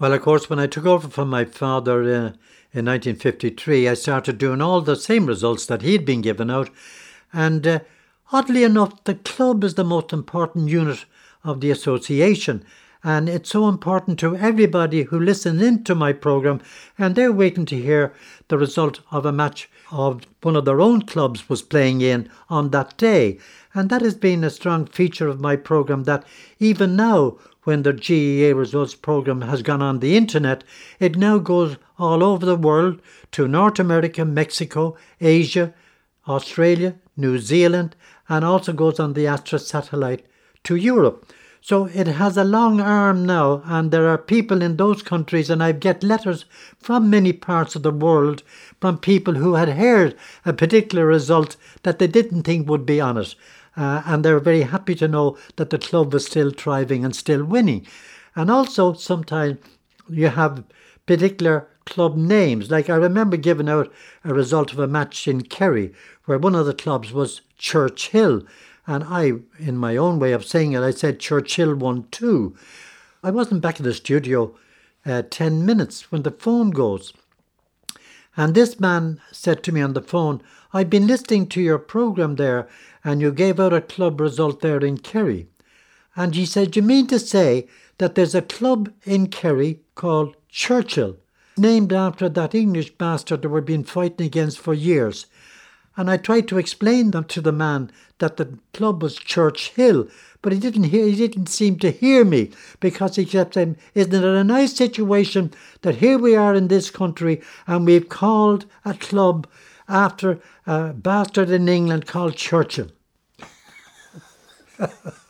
Well, of course, when I took over from my father in 1953, I started doing all the same results that he'd been giving out. And oddly enough, the club is the most important unit of the association. And it's so important to everybody who listens into my programme, and they're waiting to hear the result of a match of one of their own clubs was playing in on that day. And that has been a strong feature of my programme, that even now, when the GEA results programme has gone on the internet, it now goes all over the world to North America, Mexico, Asia, Australia, New Zealand, and also goes on the Astra satellite to Europe. So it has a long arm now, and there are people in those countries, and I get letters from many parts of the world from people who had heard a particular result that they didn't think would be on it. And they're very happy to know that the club is still thriving and still winning. And also sometimes you have particular club names. Like I remember giving out a result of a match in Kerry where one of the clubs was Churchill. And I, in my own way of saying it, I said Churchill won 2. I wasn't back in the studio 10 minutes when the phone goes. And this man said to me on the phone, "I've been listening to your programme there, and you gave out a club result there in Kerry." And he said, "You mean to say that there's a club in Kerry called Churchill, named after that English bastard that we've been fighting against for years?" And I tried to explain them to the man that the club was Churchill, but he didn't seem to hear me, because he kept saying, "Isn't it a nice situation that here we are in this country and we've called a club after a bastard in England called Churchill?"